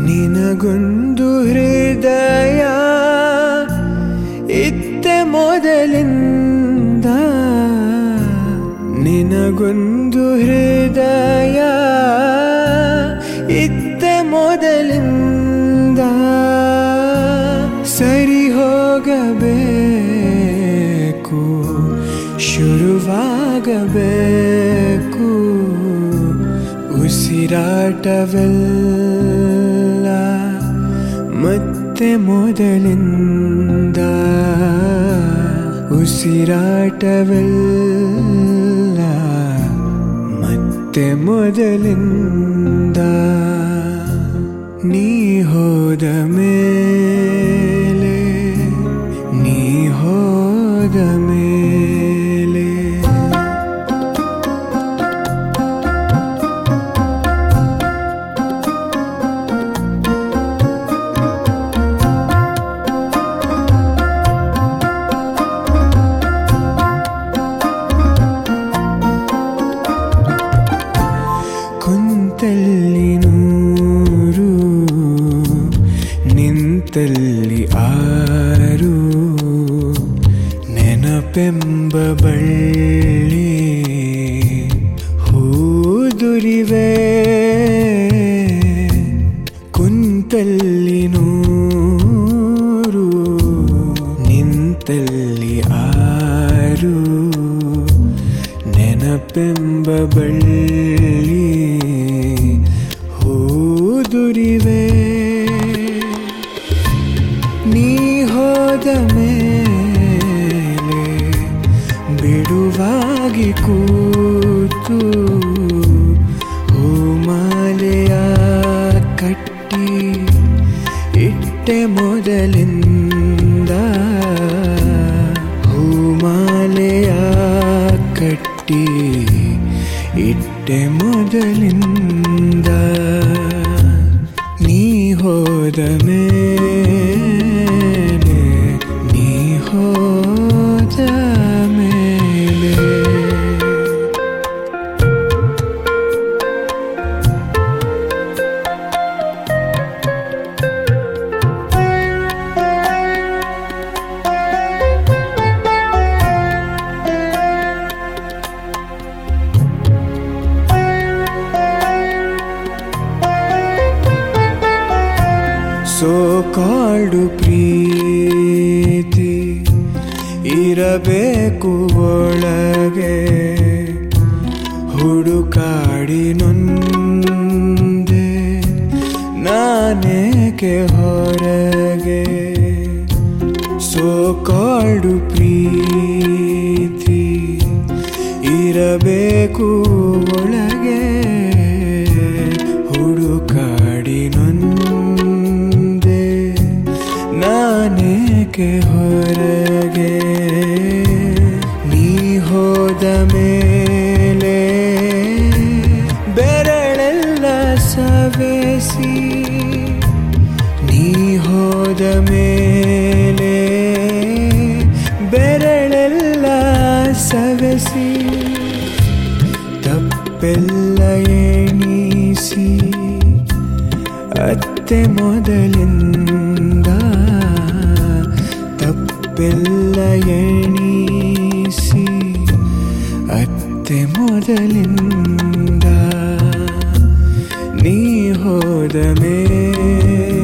ನಿನಗೊಂದು ಹೃದಯ ಇತ್ತೆ ಮೊದಲಿಂದ, ನಿನಗೊಂದು ಹೃದಯ ಇತ್ತೆ ಮೊದಲಿಂದ. ಸರಿ ಹೋಗಬೇಕು, ಶುರುವಾಗಬೇಕು ಉಸಿರಾಟವೆಲ್ಲ ಮತ್ತೆ ಮೊದಲಿಂದ. ಉಸಿರಾಟವೆಲ್ಲ ಮತ್ತೆ ಮೊದಲಿಂದ. ನೀ ಹೋದ ಮೇಲೆ, ನೀ ಹೋದ ಮೇಲೆ ಕುಂತಲ್ಲಿ ನೂರು, ನಿಂತಲ್ಲಿ ಆರು, ನೆನಪೆಂಬ ಬಳ್ಳಿ ಹೂದುರಿವೆ. ಕುಂತಲ್ಲಿ ನೂರು, ನಿಂತಲ್ಲಿ ಆರು, ನೆನಪೆಂಬ ಬಳ್ಳಿ ಹೂದುರಿವೆ. ನೀ ಹೋದ ಮೇಲೆ ಬಿಡುವಾಗಿ ಕೂತು ಹೂಮಾಲೆಯ ಕಟ್ಟಿ ಇಟ್ಟೆ ಮೊದಲಿಂದ. ಹೂಮಾಲೆಯ ಕಟ್ಟಿ ಇಟ್ಟೆ ಮೊದಲಿಂದ. ನೀ ಹೋದ ಮೇಲೆ, ನೀ ಹೋದ ಮೇಲೆ ಸೋಕಾಲ್ಡು ಪ್ರೀತಿ ಇರಬೇಕು ಒಳಗೆ, ಹುಡುಕಾಡಿ ನೊಂದೆ ನಾನೇಕೆ ಹೊರಗೆ. ಸೋಕಾಲ್ಡು ಪ್ರೀತಿ ಇರಬೇಕು ಒಳಗೆ, ಹುಡುಕಾಡಿ ನೊಂದೆ ನಾನೇಕೆ ಹೊರಗೆ. ನೀ ಹೋದ ಮೇಲೆ ಬೆರಳೆಲ್ಲ ಸವೆಸಿ, ನೀ ಹೋದ ಮೇಲೆ ಬೆರಳೆಲ್ಲ ಸವೆಸಿ, ತಪ್ಪೆಲ್ಲ ಎಣಿಸಿ ಅತ್ತೆ ಮೊದಲಿಂದ. ತಪ್ಪೆಲ್ಲ ಎಣಿಸಿ ಅತ್ತೆ ಮೊದಲಿಂದ. ನೀ ಹೋದ ಮೇಲೆ